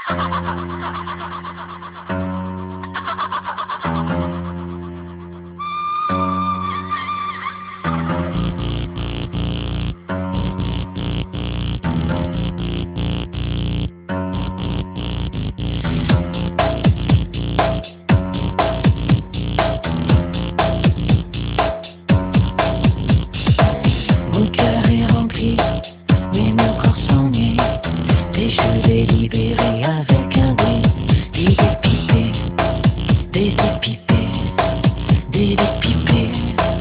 Mon cœur est rempli, mais mon corps s'ennuie. Et je vais libérer avec un dé. Des épipés, des épipés, des épipés.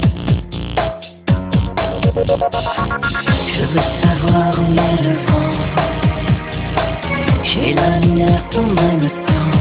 Je veux savoir où est le vent. J'ai la lumière en même temps.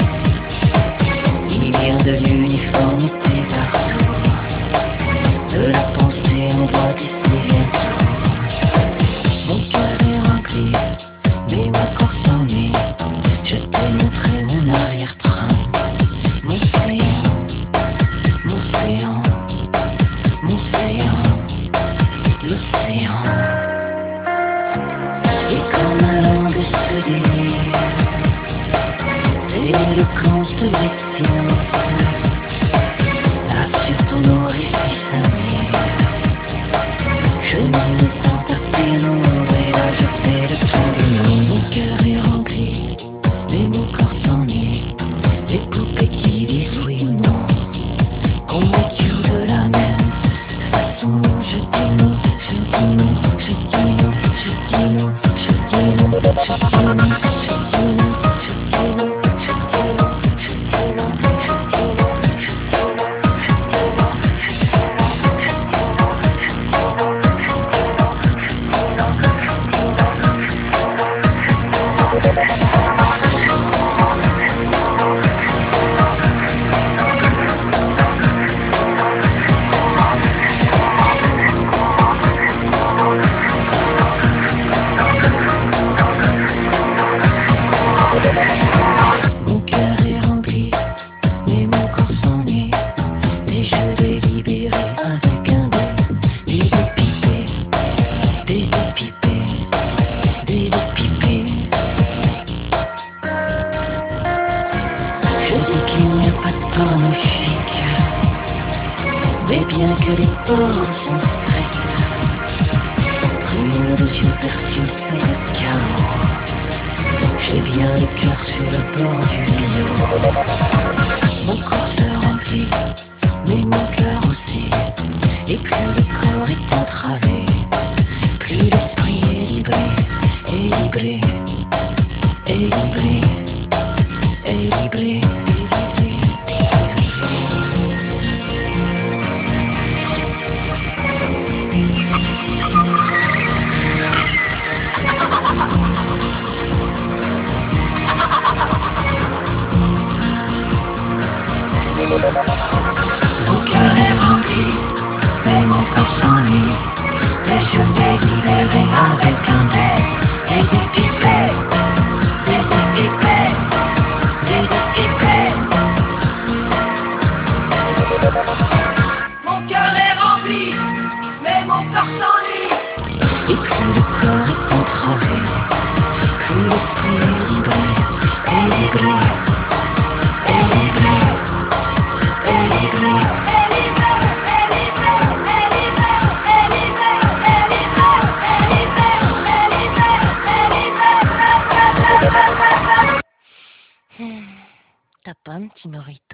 Il y a de l'uniformité partout. De la pensée on voit d'ici bientôt. Mon cœur est rempli, mais mon corps s'ennuie. Je t'ai montré mon arrière-train. Mon séant, mon séant, mon séant, l'océan. Et quand ma langue se délire, c'est l'éloquence de l'excellence. Là sur ton orifice amère, je mets le temps taper l'ombre et là je fais le tour du monde. Mon cœur est rempli, mais mon corps s'ennuie. Des poupées qui disent oui ou non. Qu'on make you de la même façon. Je dis non, je dis non, je dis non, je dis non, je dis non, je dis non, je dis non, je dis non, je dis non, je dis non, je dis non, je dis non, je dis non. Mon cœur est rempli, mais mon corps s'ennuie. Et je vais libérer avec un dé. Des épipés, des épipés, des épipés. Je dis qu'il n'y a pas de porno chic, mais bien que les ports sont stricts, prune des yeux perçus, c'est le chaos. J'ai bien le cœur sur le bord du bio. Mon corps se remplit, mais mon cœur aussi. Et plus le corps est entravé, plus l'esprit est libré, est libré, est libré, est libré. Mon cœur est rempli, mais mon corps s'ennuie. Et je vais libérer avec un dé. Des épipés, des épipés, des épipés. Mon cœur est rempli, mais mon corps s'ennuie. Et plus le corps est entravé, plus l'esprit est libré, est libré, est libré, est libré. T'as pas un petit morito?